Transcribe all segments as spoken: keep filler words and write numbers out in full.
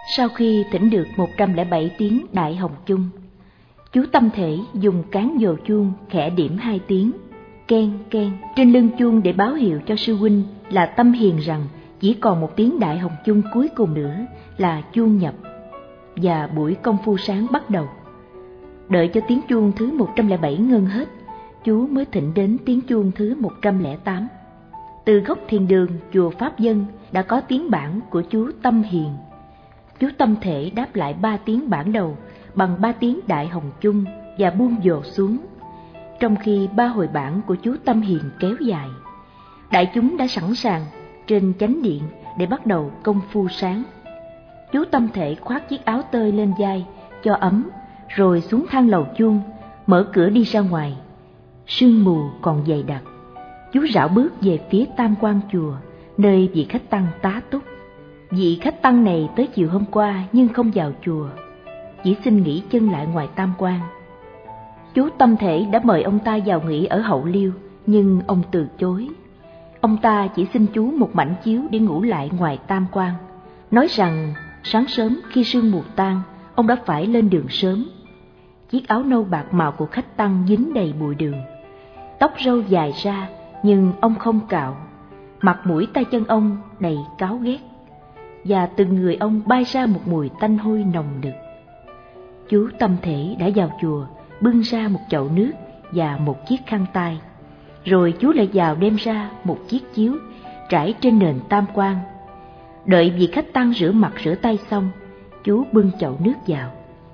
Sau khi thỉnh được một trăm lẻ bảy tiếng Đại Hồng Chung, chú Tâm Thể dùng cán dồ chuông khẽ điểm hai tiếng ken ken trên lưng chuông để báo hiệu cho sư huynh là Tâm Hiền rằng chỉ còn một tiếng Đại Hồng Chung cuối cùng nữa là chuông nhập và buổi công phu sáng bắt đầu. Đợi cho tiếng chuông thứ một trăm lẻ bảy ngân hết, chú mới thỉnh đến tiếng chuông thứ một trăm lẻ tám. Từ góc thiền đường chùa Pháp Dân đã có tiếng bản của chú Tâm Hiền. Chú Tâm Thể đáp lại ba tiếng bản đầu bằng ba tiếng Đại Hồng Chung và buông dồ xuống, trong khi ba hồi bản của chú Tâm Hiền kéo dài. Đại chúng đã sẵn sàng trên chánh điện để bắt đầu công phu sáng. Chú Tâm Thể khoác chiếc áo tơi lên vai cho ấm, rồi xuống thang lầu chuông, mở cửa đi ra ngoài. Sương mù còn dày đặc. Chú rảo bước về phía Tam Quan chùa, nơi vị khách tăng tá túc. Vị khách tăng này tới chiều hôm qua nhưng không vào chùa, chỉ xin nghỉ chân lại ngoài Tam Quan. Chú Tâm Thể đã mời ông ta vào nghỉ ở Hậu Liêu, nhưng ông từ chối. Ông ta chỉ xin chú một mảnh chiếu để ngủ lại ngoài Tam Quan, nói rằng sáng sớm khi sương mù tan, ông đã phải lên đường sớm. Chiếc áo nâu bạc màu của khách tăng dính đầy bụi đường. Tóc râu dài ra nhưng ông không cạo, mặt mũi tay chân ông đầy cáu ghét, và từ người ông bay ra một mùi tanh hôi nồng nực. Chú Tâm Thể đã vào chùa, bưng ra một chậu nước và một chiếc khăn tay, rồi chú lại vào đem ra một chiếc chiếu trải trên nền Tam Quan. Đợi vị khách tăng rửa mặt rửa tay xong, chú bưng chậu nước vào.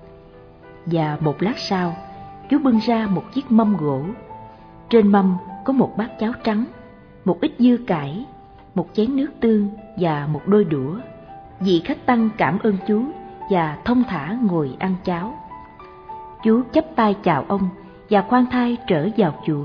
Và một lát sau, chú bưng ra một chiếc mâm gỗ. Trên mâm có một bát cháo trắng, một ít dưa cải, một chén nước tương và một đôi đũa. Vị khách tăng cảm ơn chú và thông thả ngồi ăn cháo. Chú chắp tay chào ông và khoan thai trở vào chùa.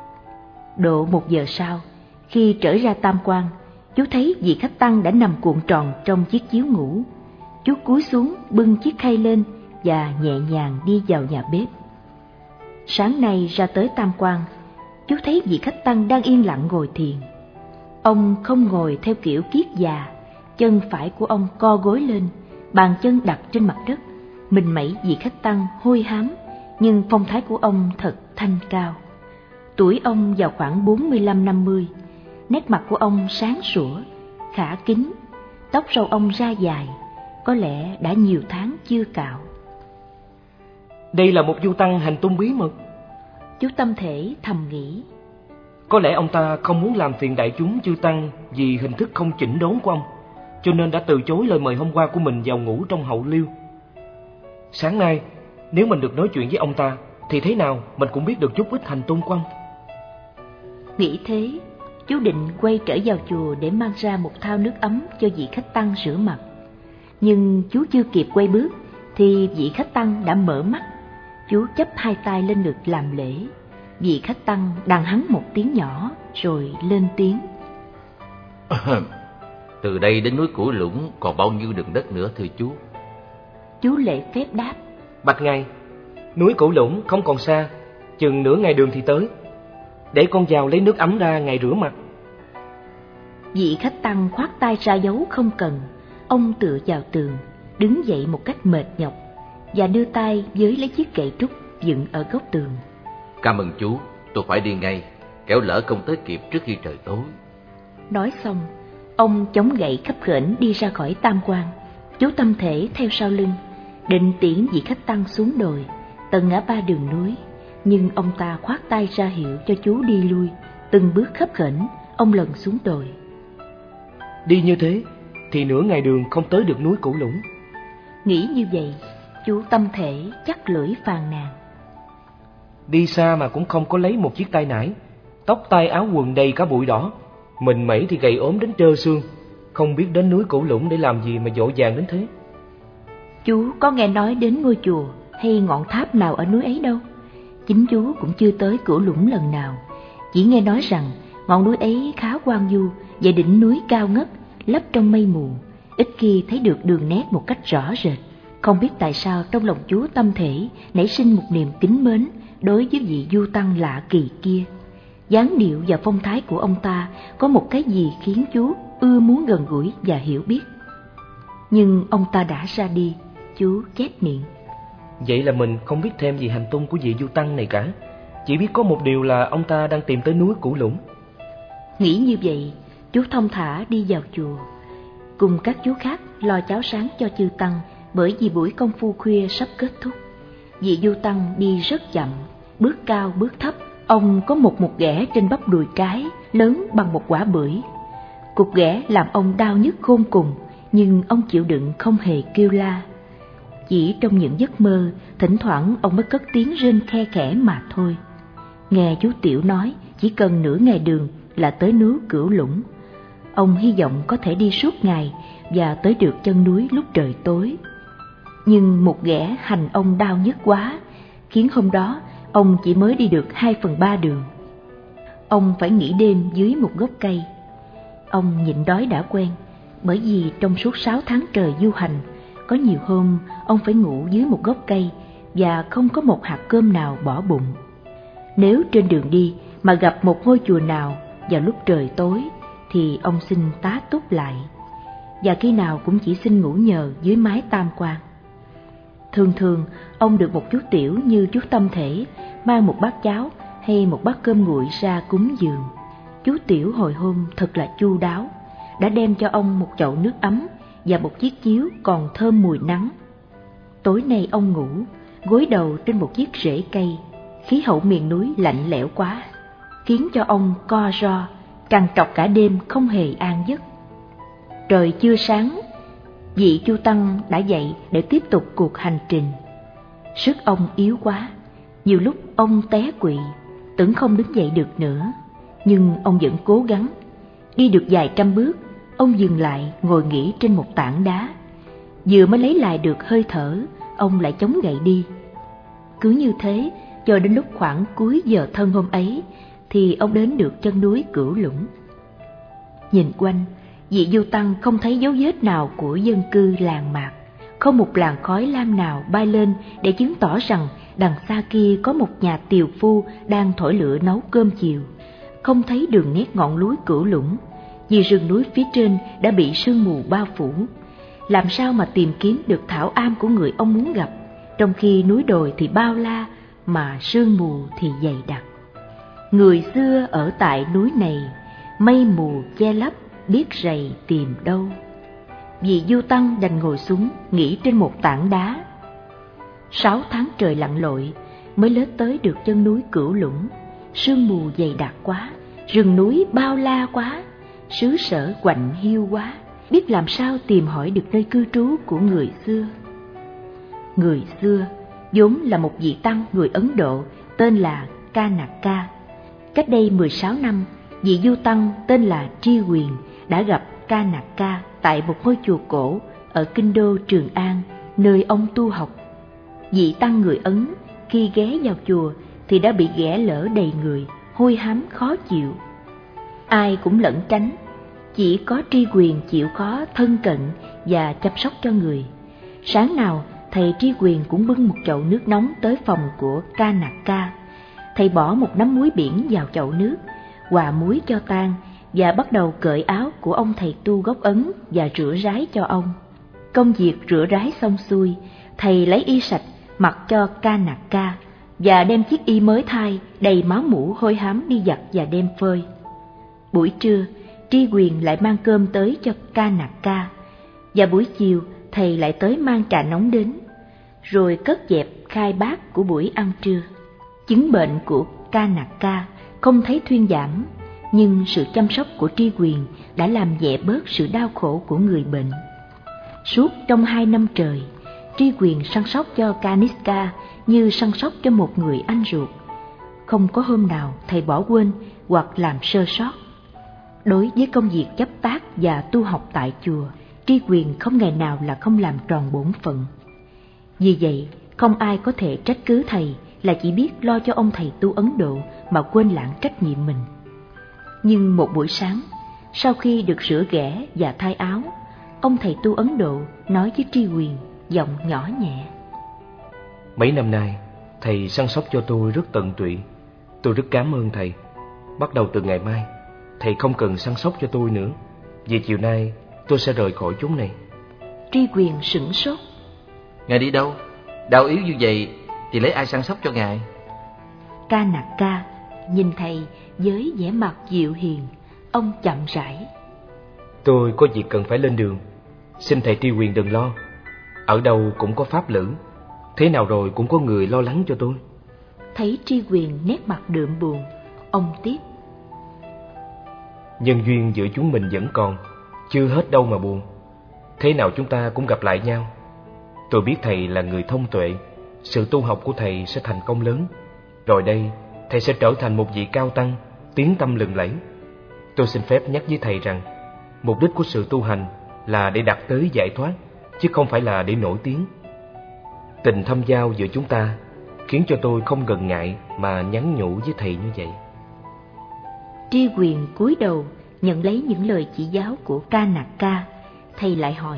Độ một giờ sau, khi trở ra Tam Quan, chú thấy vị khách tăng đã nằm cuộn tròn trong chiếc chiếu ngủ. Chú cúi xuống bưng chiếc khay lên và nhẹ nhàng đi vào nhà bếp. Sáng nay ra tới Tam Quan, chú thấy vị khách tăng đang yên lặng ngồi thiền. Ông không ngồi theo kiểu kiết già, chân phải của ông co gối lên, bàn chân đặt trên mặt đất. Mình mẩy vị khách tăng hôi hám, nhưng phong thái của ông thật thanh cao. Tuổi ông vào khoảng bốn mươi lăm năm mươi, nét mặt của ông sáng sủa, khả kính, tóc râu ông ra dài, có lẽ đã nhiều tháng chưa cạo. Đây là một du tăng hành tung bí mật, chú Tâm Thể thầm nghĩ. Có lẽ ông ta không muốn làm phiền đại chúng chư tăng vì hình thức không chỉnh đốn của ông, cho nên đã từ chối lời mời hôm qua của mình vào ngủ trong Hậu Liêu. Sáng nay, nếu mình được nói chuyện với ông ta, thì thế nào mình cũng biết được chút ít hành tung của ông. Nghĩ thế, chú định quay trở vào chùa để mang ra một thau nước ấm cho vị khách tăng rửa mặt. Nhưng chú chưa kịp quay bước, thì vị khách tăng đã mở mắt. Chú chắp hai tay lên ngực làm lễ. Vị khách tăng đàn hắn một tiếng nhỏ, rồi lên tiếng. Từ đây đến núi Cửu Lũng còn bao nhiêu đường đất nữa thưa chú? Chú lễ phép đáp. Bạch ngài, núi Cửu Lũng không còn xa, chừng nửa ngày đường thì tới. Để con vào lấy nước ấm ra ngài rửa mặt. Vị khách tăng khoát tay ra dấu không cần. Ông tựa vào tường, đứng dậy một cách mệt nhọc và đưa tay với lấy chiếc kệ trúc dựng ở góc tường. Cảm ơn chú, tôi phải đi ngay, kẻo lỡ không tới kịp trước khi trời tối. Nói xong, ông chống gậy khấp khểnh đi ra khỏi Tam Quan. Chú Tâm Thể theo sau lưng, định tiễn vị khách tăng xuống đồi, tận ngã ba đường núi. Nhưng ông ta khoát tay ra hiệu cho chú đi lui. Từng bước khấp khểnh, ông lần xuống đồi. Đi như thế thì nửa ngày đường không tới được núi Cửu Lũng. Nghĩ như vậy, chú Tâm Thể chắc lưỡi phàn nàn. Đi xa mà cũng không có lấy một chiếc tay nải, tóc tai áo quần đầy cả bụi đỏ, mình mẩy thì gầy ốm đến trơ xương, không biết đến núi Cửu Lũng để làm gì mà vội vàng đến thế. Chú có nghe nói đến ngôi chùa hay ngọn tháp nào ở núi ấy đâu. Chính chú cũng chưa tới Cửu Lũng lần nào, chỉ nghe nói rằng ngọn núi ấy khá hoang vu và đỉnh núi cao ngất, lấp trong mây mù, ít khi thấy được đường nét một cách rõ rệt. Không biết tại sao trong lòng chú Tâm Thể nảy sinh một niềm kính mến đối với vị du tăng lạ kỳ kia. Dáng điệu và phong thái của ông ta có một cái gì khiến chú ưa muốn gần gũi và hiểu biết. nhưng ông ta đã ra đi. Chú chép miệng. Vậy là mình không biết thêm gì hành tung của vị Du Tăng này cả. Chỉ biết có một điều là ông ta đang tìm tới núi Cửu Lũng. Nghĩ như vậy, chú thong thả đi vào chùa, cùng các chú khác lo cháo sáng cho chư Tăng, bởi vì buổi công phu khuya sắp kết thúc. Vị Du Tăng đi rất chậm, bước cao bước thấp. Ông có một một ghẻ trên bắp đùi trái, lớn bằng một quả bưởi. Cục ghẻ làm ông đau nhức khôn cùng, nhưng ông chịu đựng không hề kêu la. Chỉ trong những giấc mơ, thỉnh thoảng ông mới cất tiếng rên khe khẽ mà thôi. Nghe chú Tiểu nói chỉ cần nửa ngày đường là tới núi Cửu Lũng. Ông hy vọng có thể đi suốt ngày và tới được chân núi lúc trời tối. Nhưng một ghẻ hành ông đau nhức quá, khiến hôm đó ông chỉ mới đi được hai phần ba đường. Ông phải nghỉ đêm dưới một gốc cây. Ông nhịn đói đã quen, bởi vì trong suốt sáu tháng trời du hành, có nhiều hôm ông phải ngủ dưới một gốc cây và không có một hạt cơm nào bỏ bụng. Nếu trên đường đi mà gặp một ngôi chùa nào vào lúc trời tối thì ông xin tá túc lại, và khi nào cũng chỉ xin ngủ nhờ dưới mái tam quan. Thường thường ông được một chú Tiểu như chú Tâm Thể mang một bát cháo hay một bát cơm nguội ra cúng dường. Chú Tiểu hồi hôm thật là chu đáo, đã đem cho ông một chậu nước ấm và một chiếc chiếu còn thơm mùi nắng. Tối nay ông ngủ gối đầu trên một chiếc rễ cây. Khí hậu miền núi lạnh lẽo quá, khiến cho ông co ro, trằn trọc cả đêm không hề an giấc. Trời chưa sáng, vị Chu Tăng đã dậy để tiếp tục cuộc hành trình. Sức ông yếu quá, nhiều lúc ông té quỵ, tưởng không đứng dậy được nữa. Nhưng ông vẫn cố gắng. Đi được vài trăm bước, ông dừng lại ngồi nghỉ trên một tảng đá. Vừa mới lấy lại được hơi thở, ông lại chống gậy đi. Cứ như thế, cho đến lúc khoảng cuối giờ thân hôm ấy, thì ông đến được chân núi Cửu Lũng. Nhìn quanh, vị Du Tăng không thấy dấu vết nào của dân cư làng mạc, không một làn khói lam nào bay lên để chứng tỏ rằng đằng xa kia có một nhà tiều phu đang thổi lửa nấu cơm chiều. Không thấy đường nét ngọn núi Cửu Lũng, vì rừng núi phía trên đã bị sương mù bao phủ. Làm sao mà tìm kiếm được thảo am của người ông muốn gặp, trong khi núi đồi thì bao la mà sương mù thì dày đặc. Người xưa ở tại núi này, mây mù che lấp biết rầy tìm đâu. Vị Du Tăng đành ngồi xuống nghỉ trên một tảng đá. Sáu tháng trời lặn lội mới lết tới được chân núi Cửu Lũng. Sương mù dày đặc quá, rừng núi bao la quá, xứ sở quạnh hiu quá, biết làm sao tìm hỏi được nơi cư trú của người xưa. Người xưa vốn là một vị tăng người Ấn Độ tên là Kanaka. Cách đây mười sáu năm, vị Du Tăng tên là Tri Quyền đã gặp Kanaka tại một ngôi chùa cổ ở kinh đô Trường An, nơi ông tu học. Vị tăng người Ấn khi ghé vào chùa thì đã bị ghẻ lở đầy người, hôi hám khó chịu. Ai cũng lẩn tránh, chỉ có Tri Quyền chịu khó thân cận và chăm sóc cho người. Sáng nào thầy Tri Quyền cũng bưng một chậu nước nóng tới phòng của Kanaka. Thầy bỏ một nắm muối biển vào chậu nước, hòa muối cho tan và bắt đầu cởi áo của ông thầy tu gốc Ấn và rửa ráy cho ông. Công việc rửa ráy xong xuôi, thầy lấy y sạch mặc cho Kanaka và đem chiếc y mới thay đầy máu mủ hôi hám đi giặt và đem phơi. Buổi trưa, Tri Quyền lại mang cơm tới cho Kanaka, và buổi chiều thầy lại tới mang trà nóng đến, rồi cất dẹp khai bát của buổi ăn trưa. Chứng bệnh của Kanaka không thấy thuyên giảm, nhưng sự chăm sóc của Tri Quyền đã làm nhẹ bớt sự đau khổ của người bệnh. Suốt trong hai năm trời, Tri Quyền săn sóc cho Kaniska như săn sóc cho một người anh ruột. Không có hôm nào thầy bỏ quên hoặc làm sơ sót. Đối với công việc chấp tác và tu học tại chùa, Tri Quyền không ngày nào là không làm tròn bổn phận. Vì vậy, không ai có thể trách cứ thầy là chỉ biết lo cho ông thầy tu Ấn Độ mà quên lãng trách nhiệm mình. Nhưng một buổi sáng, sau khi được rửa ghẻ và thay áo, ông thầy tu Ấn Độ nói với Tri Quyền, giọng nhỏ nhẹ: Mấy năm nay, thầy săn sóc cho tôi rất tận tụy. Tôi rất cảm ơn thầy. Bắt đầu từ ngày mai, thầy không cần săn sóc cho tôi nữa, vì chiều nay tôi sẽ rời khỏi chốn này. Tri Quyền sửng sốt. Ngài đi đâu? Đau yếu như vậy thì lấy ai săn sóc cho ngài? Ca Nặc Ca nhìn thầy với vẻ mặt dịu hiền, ông chậm rãi. Tôi có việc cần phải lên đường, xin thầy Tri Quyền đừng lo. Ở đâu cũng có pháp lữ, thế nào rồi cũng có người lo lắng cho tôi. Thấy Tri Quyền nét mặt đượm buồn, ông tiếp. Nhân duyên giữa chúng mình vẫn còn, chưa hết đâu mà buồn. Thế nào chúng ta cũng gặp lại nhau. Tôi biết thầy là người thông tuệ, sự tu học của thầy sẽ thành công lớn. Rồi đây, thầy sẽ trở thành một vị cao tăng, tiếng tăm lừng lẫy. Tôi xin phép nhắc với thầy rằng, mục đích của sự tu hành là để đạt tới giải thoát, chứ không phải là để nổi tiếng. Tình thâm giao giữa chúng ta khiến cho tôi không ngần ngại mà nhắn nhủ với thầy như vậy. Tri Quyền cúi đầu nhận lấy những lời chỉ giáo của Ca Nặc Ca. Thầy lại hỏi.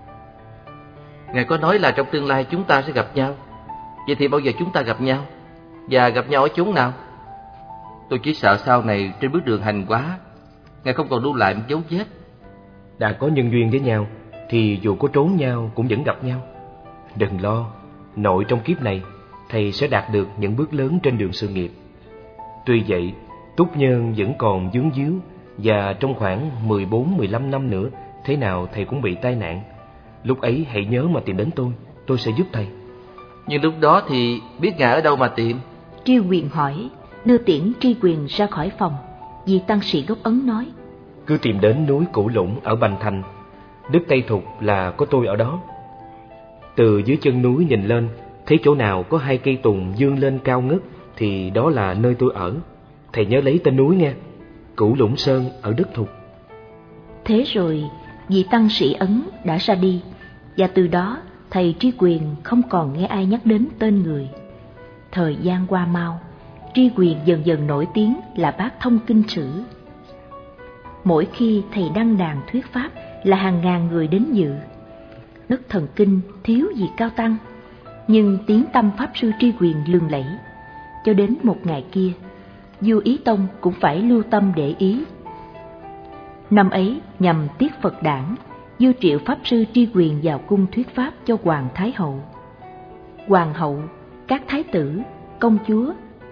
Ngài có nói là trong tương lai chúng ta sẽ gặp nhau. Vậy thì bao giờ chúng ta gặp nhau? Và gặp nhau ở chốn nào? Tôi chỉ sợ sau này trên bước đường hành quá, Ngài không còn lưu lại một dấu vết. Đã có nhân duyên với nhau thì dù có trốn nhau cũng vẫn gặp nhau. Đừng lo, nội trong kiếp này thầy sẽ đạt được những bước lớn trên đường sự nghiệp. Tuy vậy, túc nhân vẫn còn vướng víu, và trong khoảng mười bốn mười lăm năm nữa thế nào thầy cũng bị tai nạn. Lúc ấy hãy nhớ mà tìm đến tôi, tôi sẽ giúp thầy. Nhưng lúc đó thì biết Ngài ở đâu mà tìm? Tri Quyền hỏi, đưa tiễn Tri Quyền ra khỏi phòng. Vị tăng sĩ gốc Ấn nói. Cứ tìm đến núi Cửu Lũng ở Bành Thành, Đức Tây Thục là có tôi ở đó. Từ dưới chân núi nhìn lên, thấy chỗ nào có hai cây tùng vươn lên cao ngất thì đó là nơi tôi ở. Thầy nhớ lấy tên núi nghe, Cửu Lũng Sơn ở Đức Thục. Thế rồi vị tăng sĩ Ấn đã ra đi, và từ đó thầy Tri Quyền không còn nghe ai nhắc đến tên người. Thời gian qua mau, Tri Quyền dần dần nổi tiếng là bác thông kinh sử. Mỗi khi thầy đăng đàn thuyết pháp là hàng ngàn người đến dự. Đất Thần Kinh thiếu gì cao tăng, nhưng tiếng tăm pháp sư Tri Quyền lừng lẫy. Cho đến một ngày kia, Vua Ý Tông cũng phải lưu tâm để ý. Năm ấy nhằm tiết Phật đản, vua triệu pháp sư Tri Quyền vào cung thuyết pháp cho Hoàng Thái Hậu. Hoàng hậu, các thái tử, công chúa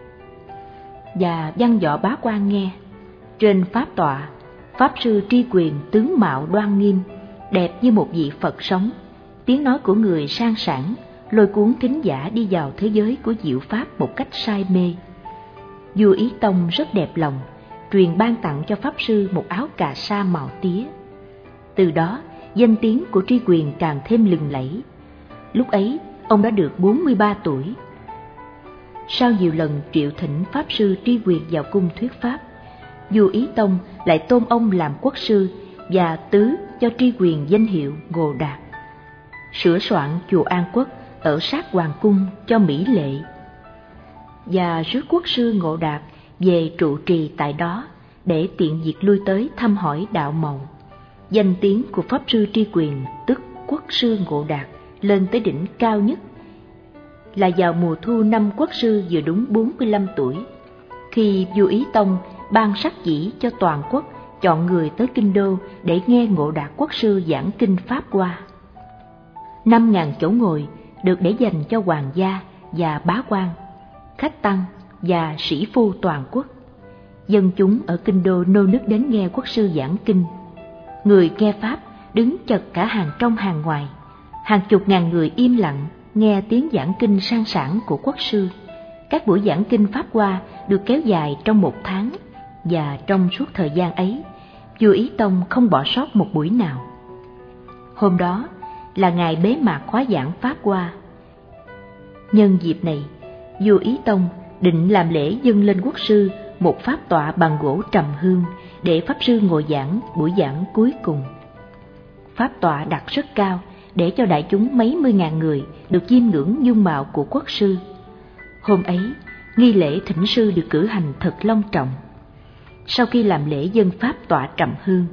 và văn võ bá quan nghe. Trên pháp tọa, pháp sư Tri Quyền tướng mạo đoan nghiêm, đẹp như một vị Phật sống. Tiếng nói của người sang sảng lôi cuốn thính giả đi vào thế giới của diệu pháp một cách say mê. Vua Ý Tông rất đẹp lòng, truyền ban tặng cho pháp sư một áo cà sa màu tía. Từ đó, danh tiếng của Tri Quyền càng thêm lừng lẫy. Lúc ấy, ông đã được bốn mươi ba tuổi. Sau nhiều lần triệu thỉnh pháp sư Tri Quyền vào cung thuyết pháp, vua Ý Tông lại tôn ông làm quốc sư và tứ cho Tri Quyền danh hiệu Ngộ Đạt. Sửa soạn chùa An Quốc ở sát hoàng cung cho mỹ lệ, và rước quốc sư Ngộ Đạt về trụ trì tại đó để tiện việc lui tới thăm hỏi đạo mầu. Danh tiếng của pháp sư Tri Quyền tức quốc sư Ngộ Đạt lên tới đỉnh cao nhất là vào mùa thu năm quốc sư vừa đúng bốn mươi lăm tuổi, khi vua Ý Tông ban sắc chỉ cho toàn quốc chọn người tới kinh đô để nghe Ngộ Đạt quốc sư giảng kinh Pháp Hoa. Năm ngàn chỗ ngồi được để dành cho hoàng gia và bá quan, khách tăng và sĩ phu toàn quốc. Dân chúng ở kinh đô nô nức đến nghe quốc sư giảng kinh. Người nghe pháp đứng chật cả hàng trong hàng ngoài. Hàng chục ngàn người im lặng nghe tiếng giảng kinh sang sảng của quốc sư. Các buổi giảng kinh Pháp Hoa được kéo dài trong một tháng, và trong suốt thời gian ấy, vua Ý Tông không bỏ sót một buổi nào. Hôm đó là ngày bế mạc khóa giảng Pháp Hoa. Nhân dịp này, vua Ý Tông định làm lễ dâng lên quốc sư một pháp tọa bằng gỗ trầm hương để pháp sư ngồi giảng buổi giảng cuối cùng. Pháp tọa đặt rất cao để cho đại chúng mấy mươi ngàn người được chiêm ngưỡng dung mạo của quốc sư. Hôm ấy, nghi lễ thỉnh sư được cử hành thật long trọng. Sau khi làm lễ dâng pháp tọa trầm hương,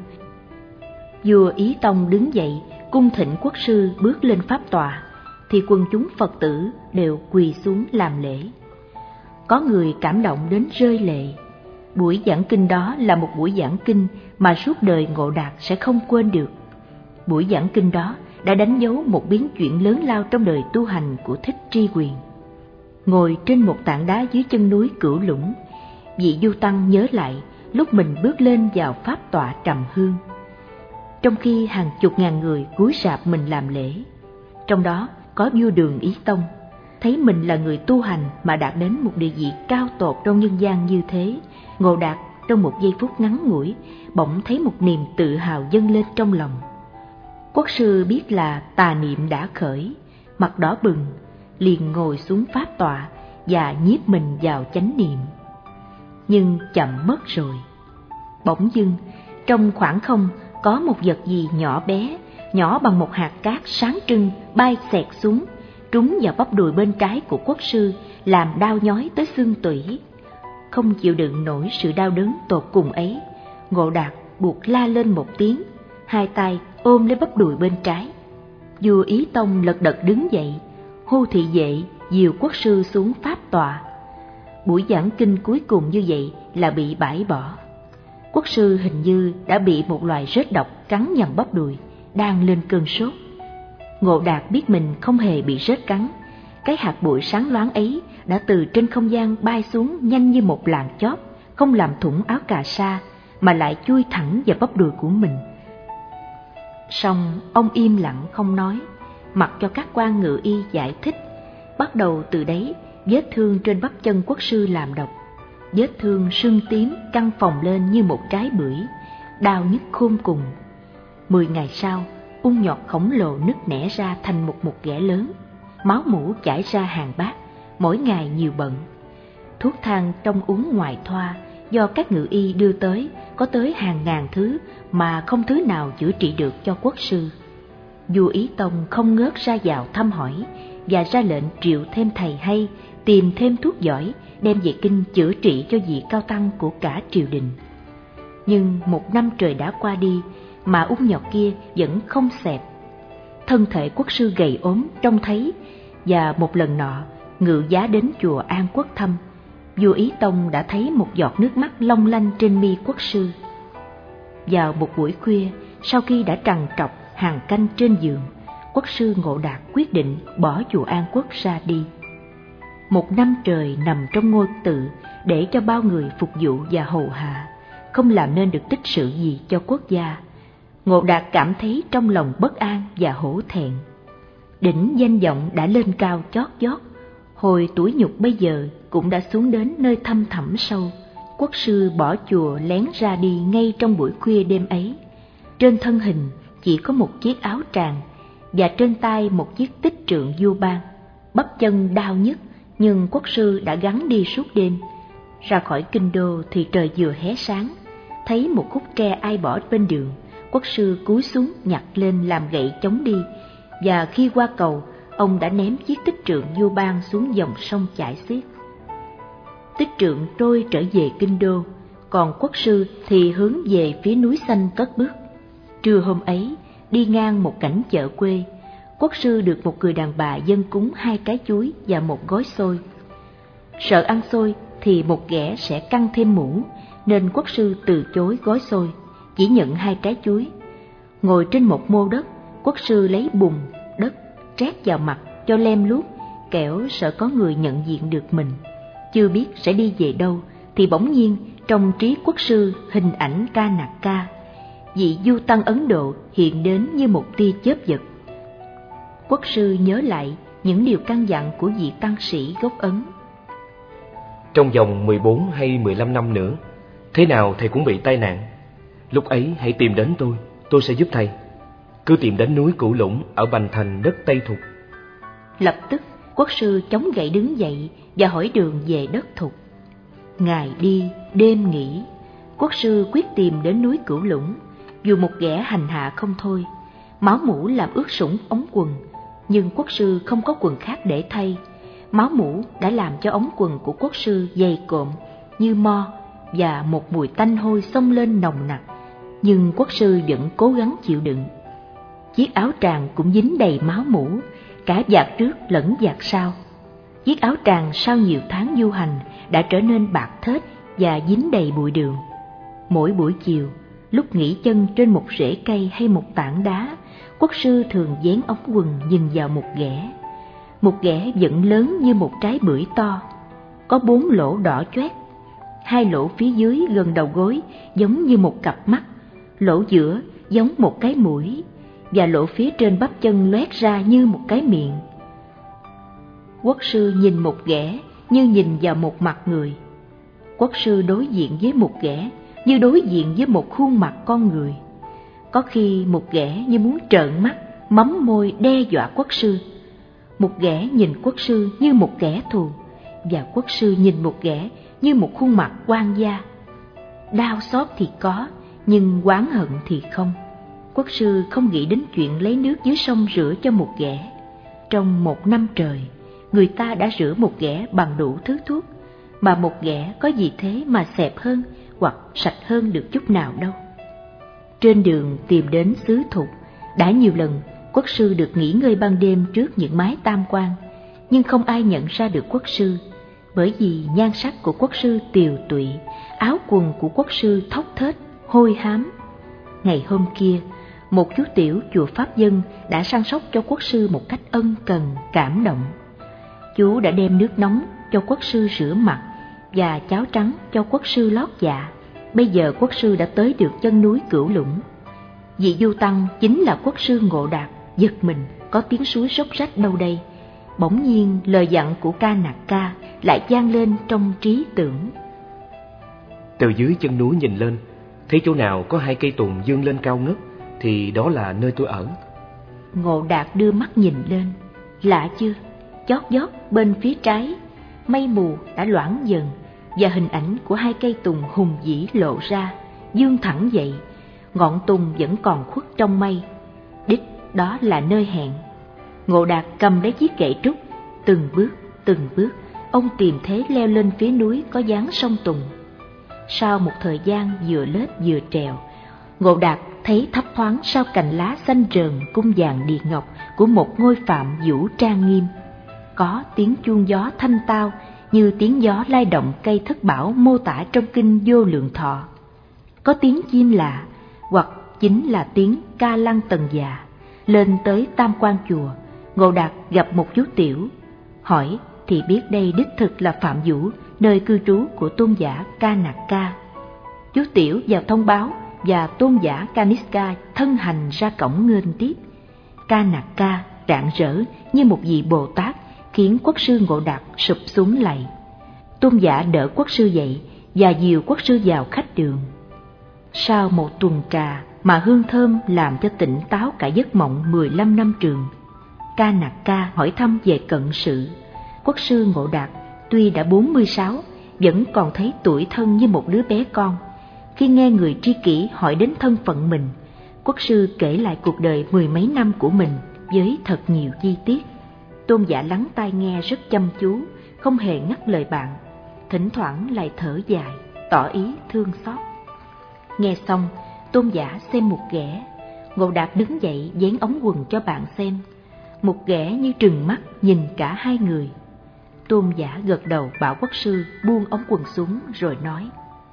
vua Ý Tông đứng dậy cung thỉnh quốc sư bước lên pháp tọa, thì quần chúng Phật tử đều quỳ xuống làm lễ. Có người cảm động đến rơi lệ. Buổi giảng kinh đó là một buổi giảng kinh mà suốt đời Ngộ Đạt sẽ không quên được. Buổi giảng kinh đó đã đánh dấu một biến chuyển lớn lao trong đời tu hành của Thích Tri Quyền. Ngồi trên một tảng đá dưới chân núi Cửu Lũng, vị Du Tăng nhớ lại lúc mình bước lên vào pháp tọa trầm hương, trong khi hàng chục ngàn người cúi rạp mình làm lễ. Trong đó có vua Đường Ý Tông, thấy mình là người tu hành mà đạt đến một địa vị cao tột trong nhân gian như thế. Ngộ Đạt trong một giây phút ngắn ngủi bỗng thấy một niềm tự hào dâng lên trong lòng. Quốc sư biết là tà niệm đã khởi, mặt đỏ bừng, liền ngồi xuống pháp tọa và nhiếp mình vào chánh niệm. Nhưng chậm mất rồi. Bỗng dưng, trong khoảng không có một vật gì nhỏ bé, nhỏ bằng một hạt cát sáng trưng bay xẹt xuống, trúng vào bắp đùi bên trái của quốc sư, làm đau nhói tới xương tủy. Không chịu đựng nổi sự đau đớn tột cùng ấy, Ngộ Đạt buộc la lên một tiếng, hai tay ôm lấy bắp đùi bên trái. Vua Ý Tông lật đật đứng dậy, hô thị vệ dìu quốc sư xuống pháp tọa. Buổi giảng kinh cuối cùng như vậy là bị bãi bỏ. Quốc sư hình như đã bị một loài rết độc cắn nhầm bắp đùi, đang lên cơn sốt. Ngộ Đạt biết mình không hề bị rết cắn. Cái hạt bụi sáng loáng ấy đã từ trên không gian bay xuống nhanh như một làn chóp, không làm thủng áo cà sa mà lại chui thẳng vào bắp đùi của mình. Song ông im lặng không nói, mặc cho các quan ngự y giải thích. Bắt đầu từ đấy, vết thương trên bắp chân quốc sư làm độc. Vết thương sưng tím căng phồng lên như một trái bưởi, đau nhức khôn cùng. Mười ngày sau, ung nhọt khổng lồ nứt nẻ ra thành một một ghẻ lớn, máu mủ chảy ra hàng bát, mỗi ngày nhiều bận. Thuốc thang trong uống ngoài thoa do các ngự y đưa tới có tới hàng ngàn thứ mà không thứ nào chữa trị được cho quốc sư. Vua Ý Tông không ngớt ra vào thăm hỏi và ra lệnh triệu thêm thầy hay, tìm thêm thuốc giỏi, đem về kinh chữa trị cho vị cao tăng của cả triều đình. Nhưng một năm trời đã qua đi mà ung nhọt kia vẫn không xẹp. Thân thể quốc sư gầy ốm trông thấy, và một lần nọ ngự giá đến chùa An Quốc thăm, vua Ý Tông đã thấy một giọt nước mắt long lanh trên mi quốc sư. Vào một buổi khuya, sau khi đã trằn trọc hàng canh trên giường, quốc sư Ngộ Đạt quyết định bỏ chùa An Quốc ra đi. Một năm trời nằm trong ngôi tự để cho bao người phục vụ và hầu hạ, không làm nên được tích sự gì cho quốc gia. Ngộ Đạt cảm thấy trong lòng bất an và hổ thẹn. Đỉnh danh vọng đã lên cao chót vót, hồi tuổi nhục bây giờ cũng đã xuống đến nơi thăm thẳm sâu. Quốc sư bỏ chùa lén ra đi ngay trong buổi khuya đêm ấy. Trên thân hình chỉ có một chiếc áo tràng và trên tay một chiếc tích trượng vua ban. Bắp chân đau nhức, nhưng quốc sư đã gắng đi suốt đêm. Ra khỏi kinh đô thì trời vừa hé sáng, thấy một khúc tre ai bỏ bên đường, quốc sư cúi xuống nhặt lên làm gậy chống đi, và khi qua cầu, ông đã ném chiếc tích trượng vua ban xuống dòng sông chảy xiết. Tích trượng trôi trở về kinh đô, còn quốc sư thì hướng về phía núi xanh cất bước. Trưa hôm ấy, đi ngang một cảnh chợ quê, quốc sư được một người đàn bà dâng cúng hai cái chuối và một gói xôi. Sợ ăn xôi thì một ghẻ sẽ căng thêm mũ, nên quốc sư từ chối gói xôi, chỉ nhận hai trái chuối. Ngồi trên một mô đất, quốc sư lấy bùn, đất, trét vào mặt cho lem luốc, kẻo sợ có người nhận diện được mình. Chưa biết sẽ đi về đâu, thì bỗng nhiên trong trí quốc sư hình ảnh Ca Nạc Ca, vị du tăng Ấn Độ hiện đến như một tia chớp giật. Quốc sư nhớ lại những điều căn dặn của vị tăng sĩ gốc Ấn. Trong vòng mười bốn hay mười lăm năm nữa, thế nào thầy cũng bị tai nạn. Lúc ấy hãy tìm đến tôi, tôi sẽ giúp thầy. Cứ tìm đến núi Cửu Lũng ở Bành Thành, đất Tây Thục. Lập tức quốc sư chống gậy đứng dậy và hỏi đường về đất Thục. Ngày đi đêm nghỉ, quốc sư quyết tìm đến núi Cửu Lũng. Dù một ghẻ hành hạ không thôi, máu mủ làm ướt sũng ống quần, nhưng quốc sư không có quần khác để thay. Máu mủ đã làm cho ống quần của quốc sư dày cộm như mo, và một mùi tanh hôi xông lên nồng nặc, nhưng quốc sư vẫn cố gắng chịu đựng. Chiếc áo tràng cũng dính đầy máu mủ, cả vạt trước lẫn vạt sau. Chiếc áo tràng sau nhiều tháng du hành đã trở nên bạc thết và dính đầy bụi đường. Mỗi buổi chiều, lúc nghỉ chân trên một rễ cây hay một tảng đá, Quốc sư thường vén ống quần nhìn vào một ghẻ. Một ghẻ vẫn lớn như một trái bưởi to, có bốn lỗ đỏ choét. Hai lỗ phía dưới gần đầu gối giống như một cặp mắt, lỗ giữa giống một cái mũi, và lỗ phía trên bắp chân loét ra như một cái miệng. Quốc sư nhìn một ghẻ như nhìn vào một mặt người. Quốc sư đối diện với một ghẻ như đối diện với một khuôn mặt con người. Có khi một ghẻ như muốn trợn mắt, mắm môi đe dọa quốc sư. Một ghẻ nhìn quốc sư như một kẻ thù, và quốc sư nhìn một ghẻ như một khuôn mặt oan gia. Đau xót thì có, nhưng oán hận thì không. Quốc sư không nghĩ đến chuyện lấy nước dưới sông rửa cho một ghẻ. Trong một năm trời, người ta đã rửa một ghẻ bằng đủ thứ thuốc, mà một ghẻ có gì thế mà xẹp hơn hoặc sạch hơn được chút nào đâu. Trên đường tìm đến xứ Thục, đã nhiều lần quốc sư được nghỉ ngơi ban đêm trước những mái tam quan, nhưng không ai nhận ra được quốc sư, bởi vì nhan sắc của quốc sư tiều tụy, áo quần của quốc sư thóc thết, hôi hám. Ngày hôm kia, một chú tiểu chùa Pháp Dân đã săn sóc cho quốc sư một cách ân cần, cảm động. Chú đã đem nước nóng cho quốc sư rửa mặt và cháo trắng cho quốc sư lót dạ. Bây giờ quốc sư đã tới được chân núi Cửu Lũng. Vị Du Tăng chính là quốc sư Ngộ Đạt. Giật mình, có tiếng suối róc rách đâu đây. Bỗng nhiên lời dặn của Ca Nạc Ca lại vang lên trong trí tưởng. Từ dưới chân núi nhìn lên, thấy chỗ nào có hai cây tùng dương lên cao ngất thì đó là nơi tôi ở. Ngộ Đạt đưa mắt nhìn lên, lạ chưa? Chót vót bên phía trái, mây mù đã loãng dần, và hình ảnh của hai cây tùng hùng vĩ lộ ra, dương thẳng dậy. Ngọn tùng vẫn còn khuất trong mây. Đích đó là nơi hẹn. Ngộ Đạt cầm lấy chiếc gậy trúc, từng bước từng bước ông tìm thế leo lên phía núi có dáng sông Tùng. Sau một thời gian vừa lết vừa trèo, Ngộ Đạt thấy thấp thoáng sau cành lá xanh rờn cung vàng địa ngọc của một ngôi phạm vũ trang nghiêm. Có tiếng chuông gió thanh tao như tiếng gió lay động cây thất bảo mô tả trong kinh Vô Lượng Thọ. Có tiếng chim lạ, hoặc chính là tiếng ca lăng tần già. Lên tới Tam Quan chùa, Ngộ Đạt gặp một chú tiểu. Hỏi thì biết đây đích thực là Phạm Vũ, nơi cư trú của tôn giả Ca Nạc Ca. Chú tiểu vào thông báo, và tôn giả Kaniska thân hành ra cổng nghênh tiếp. Ca Nạc Ca rạng rỡ như một vị Bồ Tát, khiến quốc sư Ngộ Đạt sụp xuống lạy. Tôn giả đỡ quốc sư dậy và dìu quốc sư vào khách đường. Sau một tuần trà mà hương thơm làm cho tỉnh táo cả giấc mộng mười lăm năm trường, Ca Nạc Ca hỏi thăm về cận sự. Quốc sư Ngộ Đạt tuy đã bốn mươi sáu, vẫn còn thấy tuổi thân như một đứa bé con. Khi nghe người tri kỷ hỏi đến thân phận mình, quốc sư kể lại cuộc đời mười mấy năm của mình với thật nhiều chi tiết. Tôn giả lắng tai nghe rất chăm chú, không hề ngắt lời bạn, thỉnh thoảng lại thở dài, tỏ ý thương xót. Nghe xong, tôn giả xem một ghẻ. Ngộ Đạt đứng dậy vén ống quần cho bạn xem. Một ghẻ như trừng mắt nhìn cả hai người. Tôn giả gật đầu bảo quốc sư buông ống quần xuống rồi nói: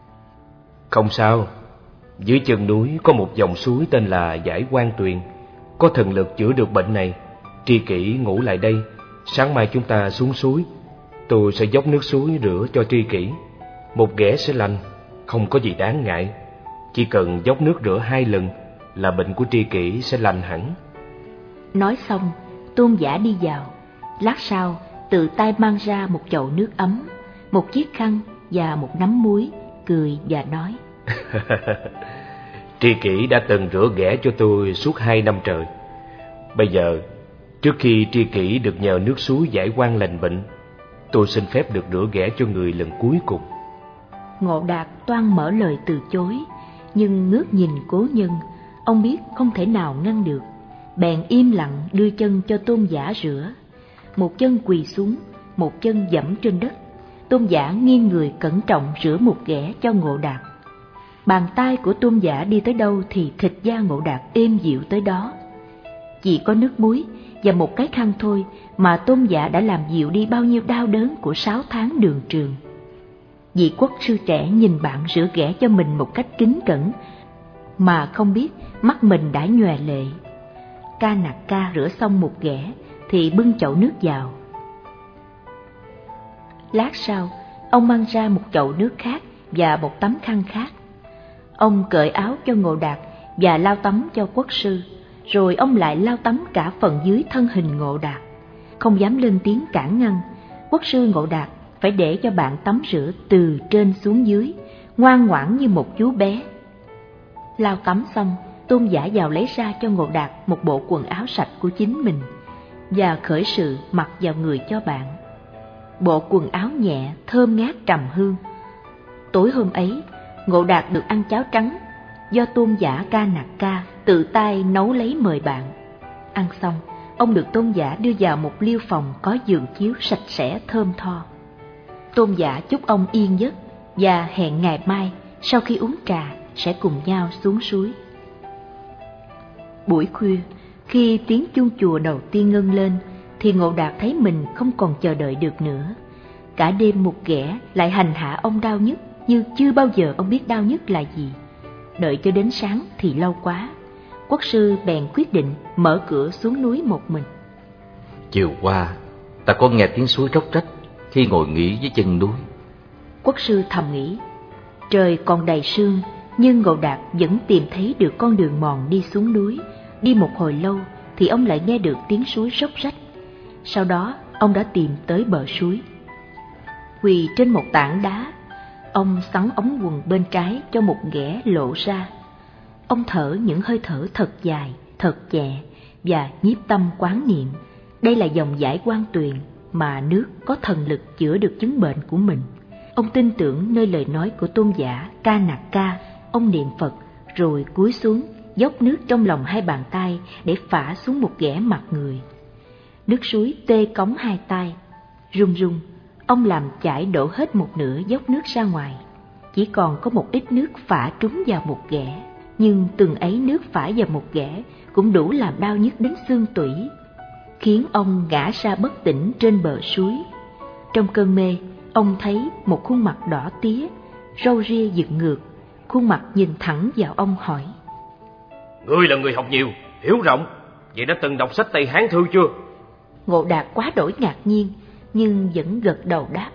Không sao, dưới chân núi có một dòng suối tên là Giải Quan Tuyền, có thần lực chữa được bệnh này. Tri kỷ ngủ lại đây, sáng mai chúng ta xuống suối, tôi sẽ dốc nước suối rửa cho tri kỷ. Một ghẻ sẽ lành, không có gì đáng ngại. Chỉ cần dốc nước rửa hai lần là bệnh của tri kỷ sẽ lành hẳn. Nói xong, tôn giả đi vào. Lát sau, tự tay mang ra một chậu nước ấm, một chiếc khăn và một nắm muối, cười và nói: Tri kỷ đã từng rửa ghẻ cho tôi suốt hai năm trời. Bây giờ, trước khi tri kỷ được nhờ nước suối giải oan lành bệnh, tôi xin phép được rửa ghẻ cho người lần cuối cùng. Ngộ Đạt toan mở lời từ chối, nhưng ngước nhìn cố nhân, ông biết không thể nào ngăn được, bèn im lặng đưa chân cho tôn giả rửa. Một chân quỳ xuống, một chân dẫm trên đất. Tôn giả nghiêng người cẩn trọng rửa một ghẻ cho Ngộ Đạt. Bàn tay của tôn giả đi tới đâu thì thịt da Ngộ Đạt êm dịu tới đó. Chỉ có nước muối và một cái khăn thôi mà tôn giả đã làm dịu đi bao nhiêu đau đớn của sáu tháng đường trường. Vị quốc sư trẻ nhìn bạn rửa ghẻ cho mình một cách kính cẩn, mà không biết mắt mình đã nhòe lệ. Ca Nặc Ca rửa xong một ghẻ thì bưng chậu nước vào. Lát sau, ông mang ra một chậu nước khác và một tấm khăn khác. Ông cởi áo cho Ngộ Đạt và lau tắm cho Quốc sư, rồi ông lại lau tắm cả phần dưới thân hình Ngộ Đạt. Không dám lên tiếng cản ngăn, Quốc sư Ngộ Đạt phải để cho bạn tắm rửa từ trên xuống dưới, ngoan ngoãn như một chú bé. Lau tắm xong, Tôn giả vào lấy ra cho Ngộ Đạt một bộ quần áo sạch của chính mình và khởi sự mặc vào người cho bạn. Bộ quần áo nhẹ, thơm ngát trầm hương. Tối hôm ấy, Ngộ Đạt được ăn cháo trắng do Tôn giả Ca Nặc Ca tự tay nấu lấy mời bạn. Ăn xong, ông được Tôn giả đưa vào một liêu phòng có giường chiếu sạch sẽ thơm tho. Tôn giả chúc ông yên giấc và hẹn ngày mai sau khi uống trà sẽ cùng nhau xuống suối. Buổi khuya, khi tiếng chuông chùa đầu tiên ngân lên thì Ngộ Đạt thấy mình không còn chờ đợi được nữa. Cả đêm một ghẻ lại hành hạ ông đau nhức như chưa bao giờ ông biết đau nhức là gì. Đợi cho đến sáng thì lâu quá. Quốc sư bèn quyết định mở cửa xuống núi một mình. Chiều qua, ta có nghe tiếng suối róc rách khi ngồi nghỉ dưới chân núi. Quốc sư thầm nghĩ, trời còn đầy sương, nhưng Ngộ Đạt vẫn tìm thấy được con đường mòn đi xuống núi. Đi một hồi lâu thì ông lại nghe được tiếng suối róc rách. Sau đó ông đã tìm tới bờ suối. Quỳ trên một tảng đá, ông xắn ống quần bên trái cho một ghẻ lộ ra. Ông thở những hơi thở thật dài, thật nhẹ và nhiếp tâm quán niệm. Đây là dòng dải Quan Tuyền mà nước có thần lực chữa được chứng bệnh của mình. Ông tin tưởng nơi lời nói của Tôn giả Ca Nặc Ca. Ông niệm Phật rồi cúi xuống, dốc nước trong lòng hai bàn tay để phả xuống một ghẻ mặt người. Nước suối tê cống hai tay, rung rung. Ông làm chảy đổ hết một nửa dốc nước ra ngoài. Chỉ còn có một ít nước phả trúng vào một ghẻ, nhưng từng ấy nước phả vào một ghẻ cũng đủ làm đau nhức đến xương tủy, khiến ông ngã ra bất tỉnh trên bờ suối. Trong cơn mê, ông thấy một khuôn mặt đỏ tía, râu ria dựng ngược. Khuôn mặt nhìn thẳng vào ông hỏi: Ngươi là người học nhiều, hiểu rộng, vậy đã từng đọc sách Tây Hán Thư chưa? Ngộ Đạt quá đổi ngạc nhiên, nhưng vẫn gật đầu đáp: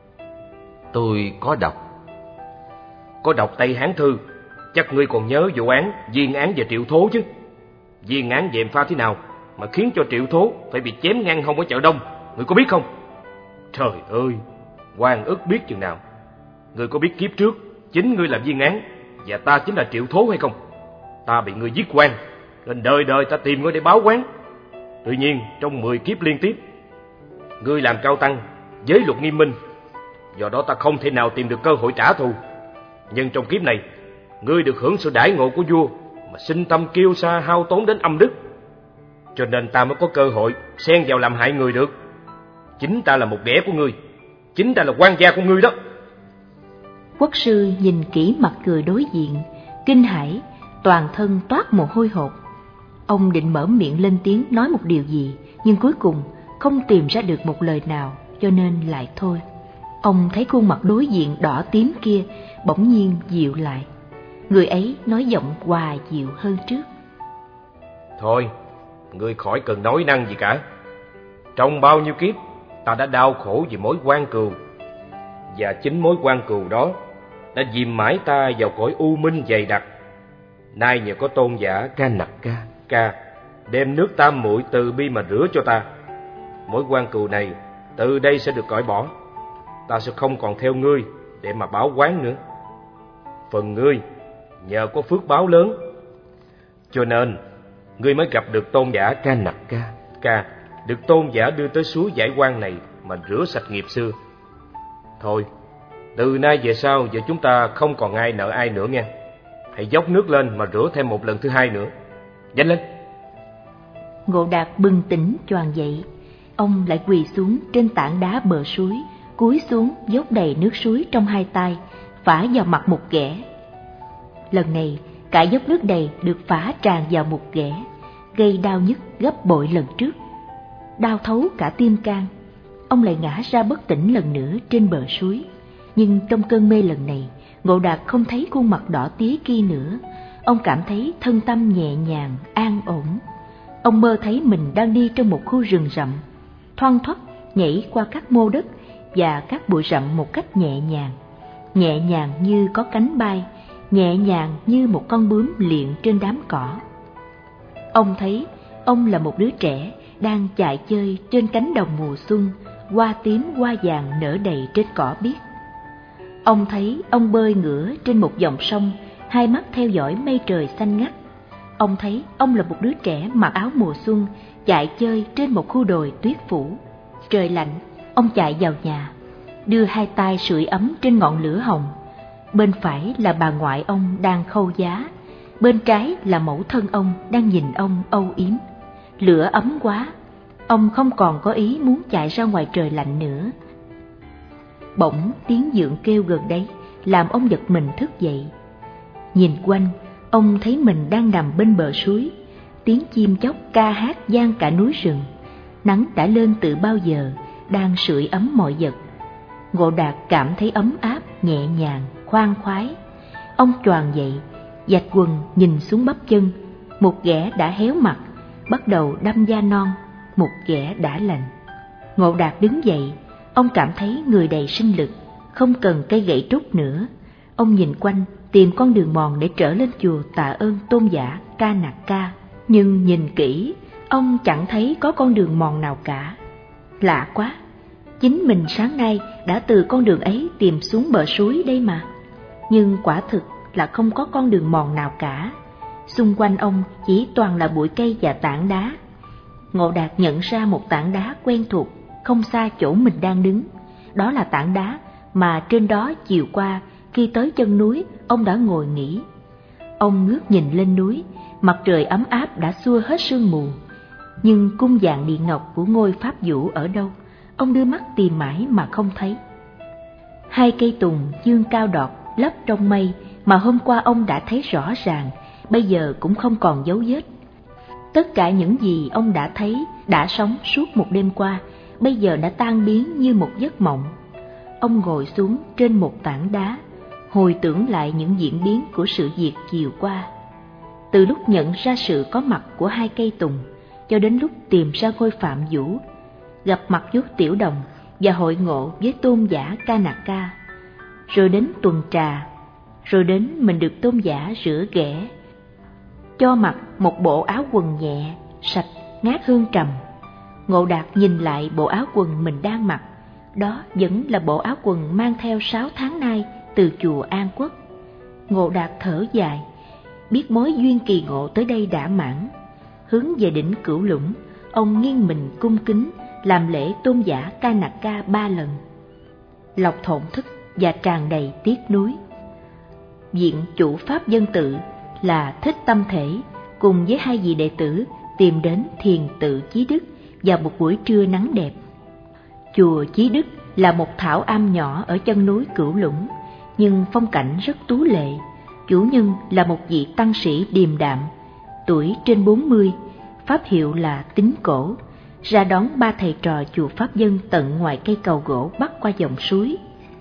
Tôi có đọc. Có đọc Tây Hán Thư, chắc ngươi còn nhớ vụ án Viên Án và Triệu Thố chứ. Viên Án dèm pha thế nào mà khiến cho Triệu Thố phải bị chém ngang hông ở chợ Đông, ngươi có biết không? Trời ơi, oan ức biết chừng nào. Ngươi có biết kiếp trước chính ngươi là Viên Án và ta chính là Triệu Thố hay không? Ta bị ngươi giết oan, nên đời đời ta tìm ngươi để báo oán. Tuy nhiên trong mười kiếp liên tiếp, ngươi làm cao tăng, giới luật nghiêm minh, do đó ta không thể nào tìm được cơ hội trả thù. Nhưng trong kiếp này, ngươi được hưởng sự đãi ngộ của vua mà sinh tâm kiêu sa hao tốn đến âm đức, cho nên ta mới có cơ hội xen vào làm hại người được. Chính ta là một ghẻ của ngươi, chính ta là quan gia của ngươi đó. Quốc sư nhìn kỹ mặt người đối diện, kinh hãi, toàn thân toát mồ hôi hột. Ông định mở miệng lên tiếng nói một điều gì, nhưng cuối cùng không tìm ra được một lời nào, cho nên lại thôi. Ông thấy khuôn mặt đối diện đỏ tím kia bỗng nhiên dịu lại. Người ấy nói giọng hòa dịu hơn trước: Thôi, ngươi khỏi cần nói năng gì cả. Trong bao nhiêu kiếp, ta đã đau khổ vì mối oan cừu, và chính mối oan cừu đó đã dìm mãi ta vào cõi u minh dày đặc. Nay nhờ có Tôn giả Ca Nặc Ca Ca đem nước tam muội từ bi mà rửa cho ta, mối oan cừu này từ đây sẽ được cởi bỏ. Ta sẽ không còn theo ngươi để mà báo oán nữa. Phần ngươi nhờ có phước báo lớn, cho nên ngươi mới gặp được Tôn giả Ca Nặc Ca Ca, được Tôn giả đưa tới suối giải oan này mà rửa sạch nghiệp xưa. Thôi, từ nay về sau giờ chúng ta không còn ai nợ ai nữa nghe. Hãy dốc nước lên mà rửa thêm một lần thứ hai nữa. Nhanh lên. Ngộ Đạt bừng tỉnh choàng dậy. Ông lại quỳ xuống trên tảng đá bờ suối, cúi xuống dốc đầy nước suối trong hai tay, phả vào mặt một ghẻ. Lần này cả dốc nước đầy được phả tràn vào một ghẻ, gây đau nhức gấp bội lần trước, đau thấu cả tim can. Ông lại ngã ra bất tỉnh lần nữa trên bờ suối. Nhưng trong cơn mê lần này, Ngộ Đạt không thấy khuôn mặt đỏ tía kia nữa. Ông cảm thấy thân tâm nhẹ nhàng, an ổn. ông mơ thấy mình đang đi trong một khu rừng rậm, thoăn thoắt nhảy qua các mô đất và các bụi rậm một cách nhẹ nhàng, nhẹ nhàng như có cánh bay, nhẹ nhàng như một con bướm liệng trên đám cỏ. Ông thấy ông là một đứa trẻ đang chạy chơi trên cánh đồng mùa xuân, hoa tím hoa vàng nở đầy trên cỏ biếc. Ông thấy ông bơi ngửa trên một dòng sông, hai mắt theo dõi mây trời xanh ngắt. Ông thấy ông là một đứa trẻ mặc áo mùa xuân, chạy chơi trên một khu đồi tuyết phủ. Trời lạnh, ông chạy vào nhà, đưa hai tay sưởi ấm trên ngọn lửa hồng. Bên phải là bà ngoại ông đang khâu giá, bên trái là mẫu thân ông đang nhìn ông âu yếm. Lửa ấm quá, ông không còn có ý muốn chạy ra ngoài trời lạnh nữa. Bỗng tiếng dượng kêu gần đấy làm ông giật mình thức dậy. Nhìn quanh, ông thấy mình đang nằm bên bờ suối. Tiếng chim chóc ca hát vang cả núi rừng. Nắng đã lên từ bao giờ, đang sưởi ấm mọi vật. Ngộ Đạt cảm thấy ấm áp, nhẹ nhàng, khoan khoái. Ông choàng dậy, vạch quần nhìn xuống bắp chân. Một ghẻ đã héo mặt, bắt đầu đâm da non, một ghẻ đã lành. Ngộ Đạt đứng dậy, ông cảm thấy người đầy sinh lực, không cần cây gậy trúc nữa. Ông nhìn quanh, tìm con đường mòn để trở lên chùa tạ ơn tôn giả Ca Nạc Ca. Nhưng nhìn kỹ, ông chẳng thấy có con đường mòn nào cả. Lạ quá, chính mình sáng nay đã từ con đường ấy tìm xuống bờ suối đây mà. Nhưng quả thực là không có con đường mòn nào cả. Xung quanh ông chỉ toàn là bụi cây và tảng đá. Ngộ Đạt nhận ra một tảng đá quen thuộc không xa chỗ mình đang đứng. Đó là tảng đá mà trên đó chiều qua khi tới chân núi ông đã ngồi nghỉ. Ông ngước nhìn lên núi, mặt trời ấm áp đã xua hết sương mù. Nhưng cung vàng điện ngọc của ngôi Pháp Vũ ở đâu? Ông đưa mắt tìm mãi mà không thấy. Hai cây tùng dương cao đọt lấp trong mây mà hôm qua ông đã thấy rõ ràng, bây giờ cũng không còn dấu vết. Tất cả những gì ông đã thấy, đã sống suốt một đêm qua, bây giờ đã tan biến như một giấc mộng. Ông ngồi xuống trên một tảng đá, hồi tưởng lại những diễn biến của sự việc chiều qua. Từ lúc nhận ra sự có mặt của hai cây tùng, cho đến lúc tìm ra ngôi Phạm Vũ, gặp mặt Dốt Tiểu Đồng và hội ngộ với tôn giả Ca Nạc Ca, rồi đến tuần trà, rồi đến mình được tôn giả rửa ghẻ, cho mặc một bộ áo quần nhẹ, sạch, ngát hương trầm. Ngộ Đạt nhìn lại bộ áo quần mình đang mặc, đó vẫn là bộ áo quần mang theo sáu tháng nay từ chùa An Quốc. Ngộ Đạt thở dài, biết mối duyên kỳ ngộ tới đây đã mãn. Hướng về đỉnh Cửu Lũng, ông nghiêng mình cung kính làm lễ tôn giả Ca Nạc Ca ba lần. Lộc thổn thức và tràn đầy tiếc nuối. Viện chủ pháp dân tự là Thích Tâm Thể cùng với hai vị đệ tử tìm đến thiền tự Chí Đức vào một buổi trưa nắng đẹp. Chùa Chí Đức là một thảo am nhỏ ở chân núi Cửu Lũng, nhưng phong cảnh rất tú lệ. Chủ nhân là một vị tăng sĩ điềm đạm, tuổi trên bốn mươi, pháp hiệu là Tín Cổ, ra đón ba thầy trò chùa Pháp Dân tận ngoài cây cầu gỗ bắc qua dòng suối.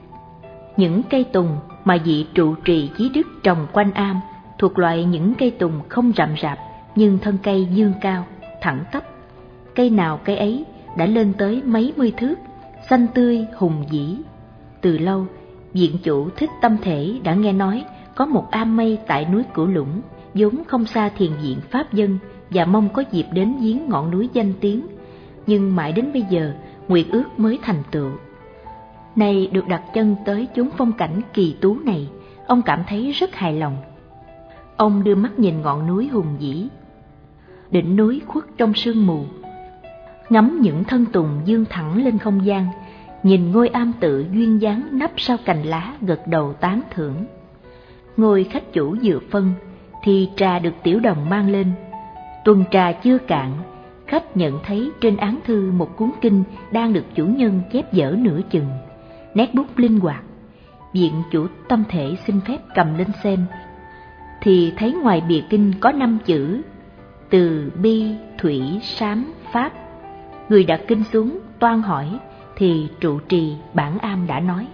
Những cây tùng mà vị trụ trì Chí Đức trồng quanh am thuộc loại những cây tùng không rậm rạp, nhưng thân cây dương cao, thẳng tắp. Cây nào cây ấy đã lên tới mấy mươi thước, xanh tươi hùng vĩ. Từ lâu, viện chủ Thích Tâm Thể đã nghe nói có một am mây tại núi Cửu Lũng, vốn không xa thiền viện Pháp Dân, và mong có dịp đến viếng ngọn núi danh tiếng. Nhưng mãi đến bây giờ, nguyện ước mới thành tựu. Nay được đặt chân tới chốn phong cảnh kỳ tú này, ông cảm thấy rất hài lòng. Ông đưa mắt nhìn ngọn núi hùng vĩ. Đỉnh núi khuất trong sương mù, ngắm những thân tùng dương thẳng lên không gian, nhìn ngôi am tự duyên dáng nấp sau cành lá gật đầu tán thưởng. Ngôi khách chủ vừa phân thì trà được Tiểu Đồng mang lên. Tuần trà chưa cạn, khách nhận thấy trên án thư một cuốn kinh đang được chủ nhân chép dở nửa chừng, nét bút linh hoạt. Viện chủ Tâm Thể xin phép cầm lên xem, thì thấy ngoài bìa kinh có năm chữ từ bi thủy sám pháp. Người đặt kinh xuống toan hỏi thì trụ trì bản am đã nói: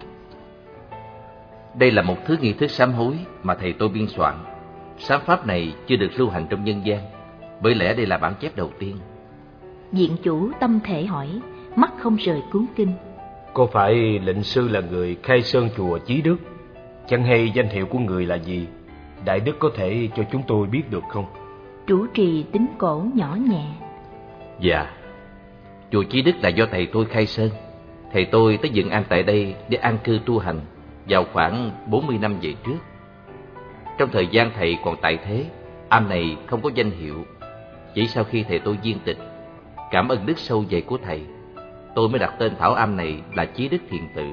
đây là một thứ nghi thức sám hối mà thầy tôi biên soạn. Sám pháp này chưa được lưu hành trong nhân gian, bởi lẽ đây là bản chép đầu tiên. Viện chủ tâm thể hỏi, mắt không rời cuốn kinh. Có phải lệnh sư là người khai sơn chùa Chí Đức? Chẳng hay danh hiệu của người là gì? Đại đức có thể cho chúng tôi biết được không? Trụ trì Tín Cổ nhỏ nhẹ. Dạ, chùa Chí Đức là do thầy tôi khai sơn. Thầy tôi tới dựng am tại đây để an cư tu hành vào khoảng bốn mươi năm về trước. Trong thời gian thầy còn tại thế, am này không có danh hiệu. Chỉ sau khi thầy tôi viên tịch, cảm ơn đức sâu dày của thầy, tôi mới đặt tên thảo am này là Chí Đức Thiền Tự.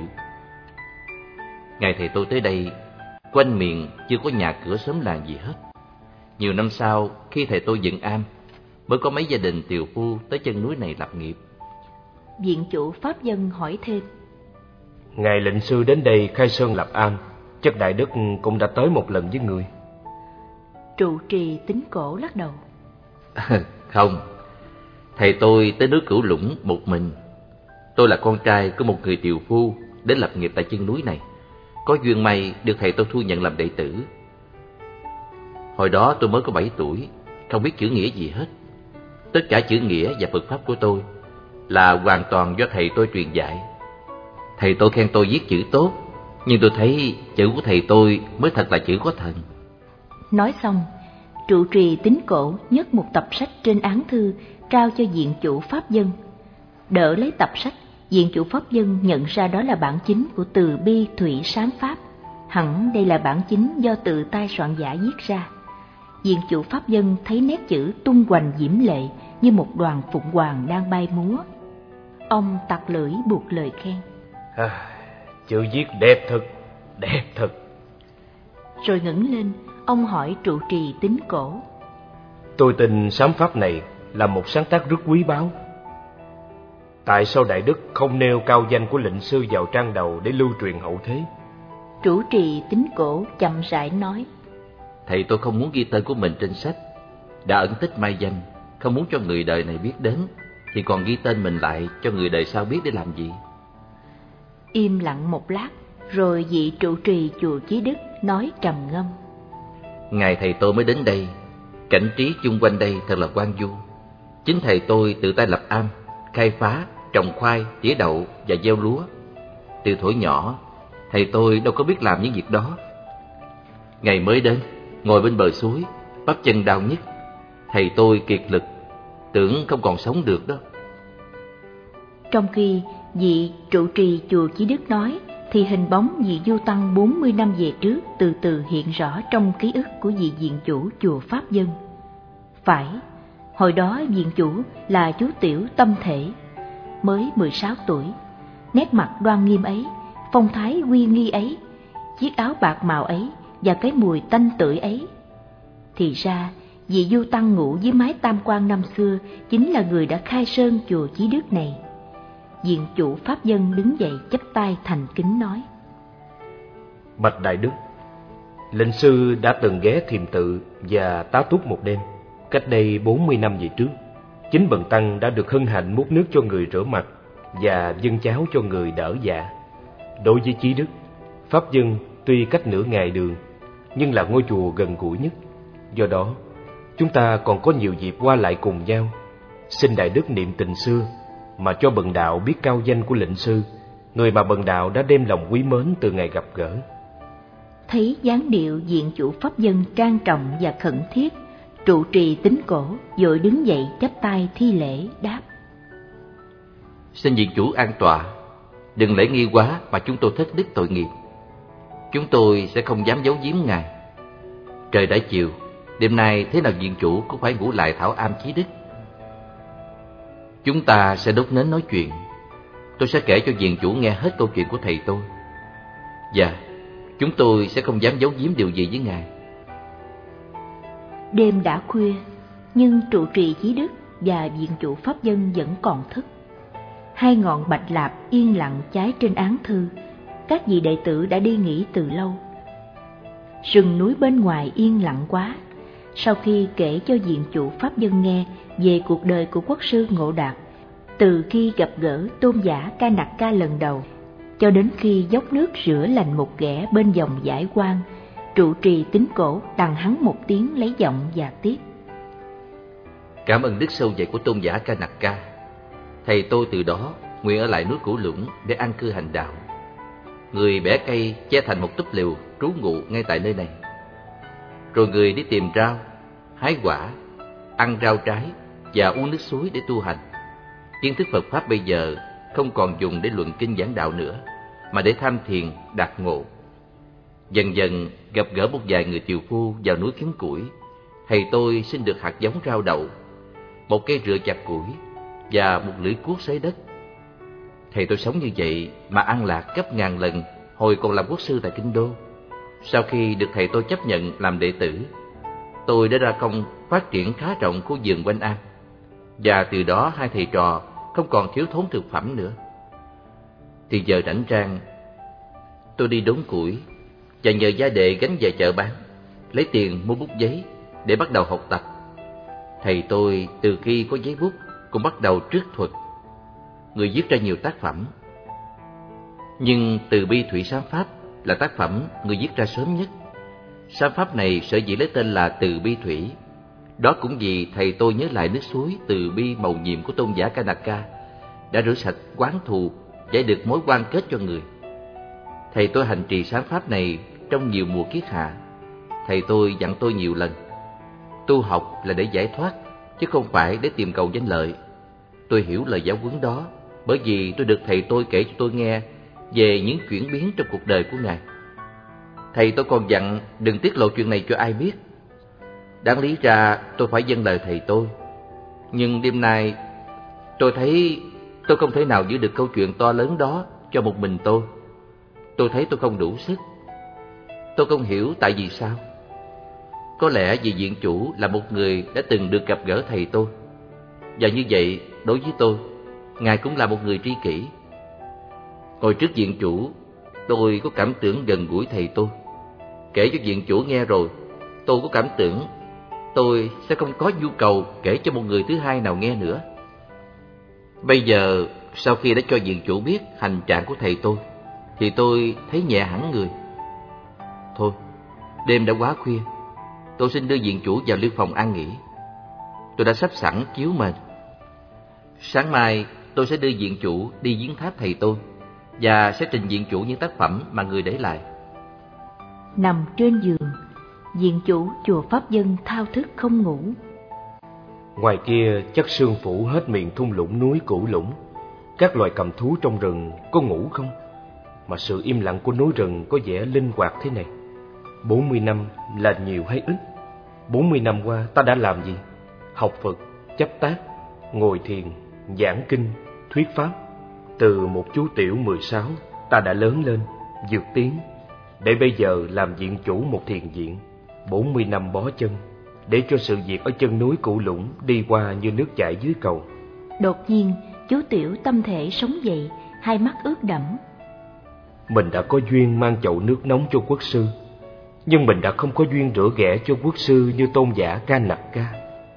Ngày thầy tôi tới đây, quanh miền chưa có nhà cửa xóm làng gì hết. Nhiều năm sau, khi thầy tôi dựng am, mới có mấy gia đình tiều phu tới chân núi này lập nghiệp. Viện chủ pháp dân hỏi thêm. Ngài lệnh sư đến đây khai sơn lập am, chắc đại đức cũng đã tới một lần với người. Trụ trì Tín Cổ lắc đầu. Không, thầy tôi tới núi Cửu Lũng một mình. Tôi là con trai của một người tiều phu đến lập nghiệp tại chân núi này. Có duyên may được thầy tôi thu nhận làm đệ tử. Hồi đó tôi mới có bảy tuổi, không biết chữ nghĩa gì hết. Tất cả chữ nghĩa và Phật pháp của tôi là hoàn toàn do thầy tôi truyền dạy. Thầy tôi khen tôi viết chữ tốt, nhưng tôi thấy chữ của thầy tôi mới thật là chữ có thần. Nói xong, trụ trì Tín Cổ nhấc một tập sách trên án thư trao cho viện chủ pháp dân. Đỡ lấy tập sách, viện chủ pháp dân nhận ra đó là bản chính của Từ Bi Thủy Sám Pháp. Hẳn đây là bản chính do tự tay soạn giả viết ra. Viện chủ pháp dân thấy nét chữ tung hoành diễm lệ như một đoàn phụng hoàng đang bay múa. Ông tặc lưỡi buộc lời khen. À, chữ viết đẹp thật, đẹp thật. Rồi ngẩng lên, ông hỏi trụ trì Tín Cổ. Tôi tin sám pháp này là một sáng tác rất quý báu. Tại sao đại đức không nêu cao danh của lệnh sư vào trang đầu để lưu truyền hậu thế? Trụ trì Tín Cổ chậm rãi nói. Thầy tôi không muốn ghi tên của mình trên sách. Đã ẩn tích mai danh, không muốn cho người đời này biết đến, thì còn ghi tên mình lại cho người đời sau biết để làm gì? Im lặng một lát, rồi vị trụ trì chùa Chí Đức nói trầm ngâm. Ngày thầy tôi mới đến đây, cảnh trí chung quanh đây thật là hoang vu. Chính thầy tôi tự tay lập am, khai phá, trồng khoai, tỉa đậu và gieo lúa. Từ thuở nhỏ, thầy tôi đâu có biết làm những việc đó. Ngày mới đến, ngồi bên bờ suối, bắp chân đau nhức. Thầy tôi kiệt lực, tưởng không còn sống được đó. Trong khi vị trụ trì chùa Chí Đức nói, thì hình bóng vị du tăng bốn mươi năm về trước từ từ hiện rõ trong ký ức của vị viện chủ chùa Pháp Dân. Phải, hồi đó viện chủ là chú tiểu Tâm Thể, mới mười sáu tuổi. Nét mặt đoan nghiêm ấy, phong thái uy nghi ấy, chiếc áo bạc màu ấy và cái mùi tanh tưởi ấy. Thì ra, vị du tăng ngủ dưới mái tam quan năm xưa chính là người đã khai sơn chùa Chí Đức này. Viện chủ Pháp Dân đứng dậy chắp tay thành kính nói. Bạch đại đức, lệnh sư đã từng ghé Thiềm Tự và tá túc một đêm, cách đây bốn mươi năm về trước. Chính bần tăng đã được hân hạnh múc nước cho người rửa mặt và dâng cháo cho người đỡ dạ. Đối với Chí Đức, Pháp Dân tuy cách nửa ngày đường, nhưng là ngôi chùa gần gũi nhất. Do đó, chúng ta còn có nhiều dịp qua lại cùng nhau. Xin đại đức niệm tình xưa mà cho bần đạo biết cao danh của lệnh sư, người mà bần đạo đã đem lòng quý mến từ ngày gặp gỡ. Thấy dáng điệu viện chủ Pháp Dân trang trọng và khẩn thiết, trụ trì Tín Cổ vội đứng dậy chắp tay thi lễ đáp. Xin viện chủ an tọa, đừng lễ nghi quá mà chúng tôi thất đức tội nghiệp. Chúng tôi sẽ không dám giấu giếm ngài. Trời đã chiều, đêm nay thế nào viện chủ cũng phải ngủ lại thảo am Chí Đức. Chúng ta sẽ đốt nến nói chuyện. Tôi sẽ kể cho viện chủ nghe hết câu chuyện của thầy tôi. Và chúng tôi sẽ không dám giấu giếm điều gì với ngài. Đêm đã khuya, nhưng trụ trì Chí Đức và viện chủ Pháp Dân vẫn còn thức. Hai ngọn bạch lạp yên lặng cháy trên án thư. Các vị đệ tử đã đi nghỉ từ lâu. Rừng núi bên ngoài yên lặng quá. Sau khi kể cho viện chủ Pháp Dân nghe về cuộc đời của quốc sư Ngộ Đạt, từ khi gặp gỡ tôn giả Ca Nặc Ca lần đầu cho đến khi dốc nước rửa lành một ghẻ bên dòng Giải Quan, trụ trì Tín Cổ đằng hắn một tiếng lấy giọng và tiếp. Cảm ơn đức sâu dày của tôn giả Kanaka, thầy tôi từ đó nguyện ở lại núi Cửu Lũng để an cư hành đạo. Người bẻ cây che thành một túp lều trú ngụ ngay tại nơi này. Rồi người đi tìm rau, hái quả, ăn rau trái và uống nước suối để tu hành. Kiến thức Phật Pháp bây giờ không còn dùng để luận kinh giảng đạo nữa, mà để tham thiền, đạt ngộ. Dần dần gặp gỡ một vài người tiều phu vào núi kiếm củi, thầy tôi xin được hạt giống rau đậu, một cây rựa chặt củi và một lưỡi cuốc xới đất. Thầy tôi sống như vậy mà an lạc gấp ngàn lần hồi còn làm quốc sư tại Kinh Đô. Sau khi được thầy tôi chấp nhận làm đệ tử, tôi đã ra công phát triển khá rộng khu vườn quanh An, và từ đó hai thầy trò không còn thiếu thốn thực phẩm nữa. Thì giờ rảnh rang, tôi đi đốn củi và nhờ gia đệ gánh về chợ bán, lấy tiền mua bút giấy để bắt đầu học tập. Thầy tôi từ khi có giấy bút cũng bắt đầu trích thuật. Người viết ra nhiều tác phẩm, nhưng Từ Bi Thủy Sám Pháp là tác phẩm người viết ra sớm nhất. Sám Pháp này sở dĩ lấy tên là Từ Bi Thủy, đó cũng vì thầy tôi nhớ lại nước suối từ bi màu nhiệm của tôn giả Kanaka đã rửa sạch oán thù, giải được mối quan kết cho người. Thầy tôi hành trì sám pháp này trong nhiều mùa kiết hạ. Thầy tôi dặn tôi nhiều lần, tu học là để giải thoát, chứ không phải để tìm cầu danh lợi. Tôi hiểu lời giáo huấn đó bởi vì tôi được thầy tôi kể cho tôi nghe về những chuyển biến trong cuộc đời của Ngài. Thầy tôi còn dặn đừng tiết lộ chuyện này cho ai biết. Đáng lý ra tôi phải vâng lời thầy tôi, nhưng đêm nay tôi thấy tôi không thể nào giữ được câu chuyện to lớn đó cho một mình tôi. Tôi thấy tôi không đủ sức. Tôi không hiểu tại vì sao. Có lẽ vì viện chủ là một người đã từng được gặp gỡ thầy tôi, và như vậy đối với tôi, Ngài cũng là một người tri kỷ. Ngồi trước viện chủ, tôi có cảm tưởng gần gũi thầy tôi. Kể cho viện chủ nghe rồi, tôi có cảm tưởng tôi sẽ không có nhu cầu kể cho một người thứ hai nào nghe nữa. Bây giờ, sau khi đã cho viện chủ biết hành trạng của thầy tôi, thì tôi thấy nhẹ hẳn người. Thôi, đêm đã quá khuya, tôi xin đưa viện chủ vào lưu phòng an nghỉ. Tôi đã sắp sẵn chiếu mền. Sáng mai tôi sẽ đưa viện chủ đi viếng tháp thầy tôi, và sẽ trình viện chủ những tác phẩm mà người để lại. Nằm trên giường, viện chủ chùa Pháp Dân thao thức không ngủ. Ngoài kia chắc sương phủ hết miền thung lũng núi Cửu Lũng. Các loài cầm thú trong rừng có ngủ không? Mà sự im lặng của núi rừng có vẻ linh hoạt thế này. Bốn mươi năm là nhiều hay ít? Bốn mươi năm qua ta đã làm gì? Học Phật, chấp tác, ngồi thiền, giảng kinh, thuyết pháp. Từ một chú tiểu mười sáu, ta đã lớn lên, vượt tiến, để bây giờ làm viện chủ một thiền viện. Bốn mươi năm bó chân, để cho sự việc ở chân núi Cửu Lũng đi qua như nước chảy dưới cầu. Đột nhiên, chú tiểu tâm thể sống dậy, hai mắt ướt đẫm. Mình đã có duyên mang chậu nước nóng cho quốc sư, nhưng mình đã không có duyên rửa ghẻ cho quốc sư như tôn giả Kanaka.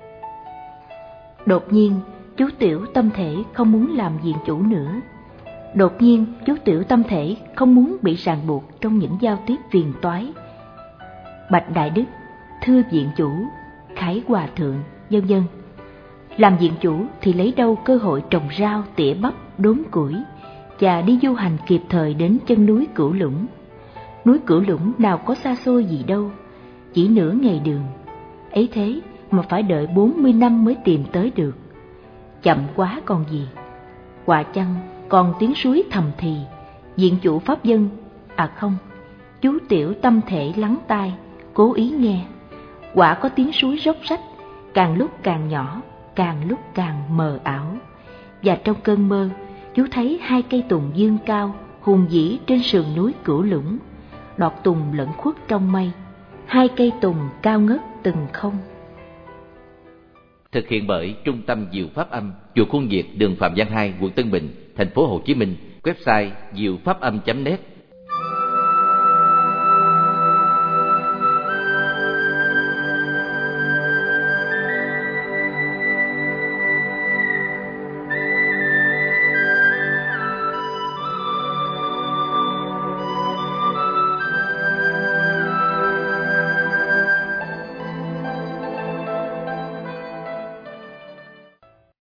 Đột nhiên, chú tiểu tâm thể không muốn làm viện chủ nữa. Đột nhiên, chú tiểu tâm thể không muốn bị ràng buộc trong những giao tiếp phiền toái. Bạch Đại Đức, thưa viện chủ, Khải Hòa Thượng, vân vân. Làm viện chủ thì lấy đâu cơ hội trồng rau, tỉa bắp, đốn củi và đi du hành kịp thời đến chân núi Cửu Lũng. Núi Cửu Lũng nào có xa xôi gì đâu, chỉ nửa ngày đường. Ấy thế mà phải đợi bốn mươi năm mới tìm tới được. Chậm quá còn gì. Quả chăng còn tiếng suối thầm thì, viện chủ Pháp Dân, à không, chú tiểu tâm thể lắng tai, cố ý nghe. Quả có tiếng suối róc rách, càng lúc càng nhỏ, càng lúc càng mờ ảo. Và trong cơn mơ, chú thấy hai cây tùng dương cao, hùng vĩ trên sườn núi Cửu Lũng. Đọt tùng lẫn khuất trong mây, hai cây tùng cao ngất từng không. Thực hiện bởi Trung tâm Diệu Pháp Âm, chùa Khuôn Việt, đường Phạm Văn hai, quận Tân Bình, thành phố Hồ Chí Minh. Website diệu pháp âm chấm net.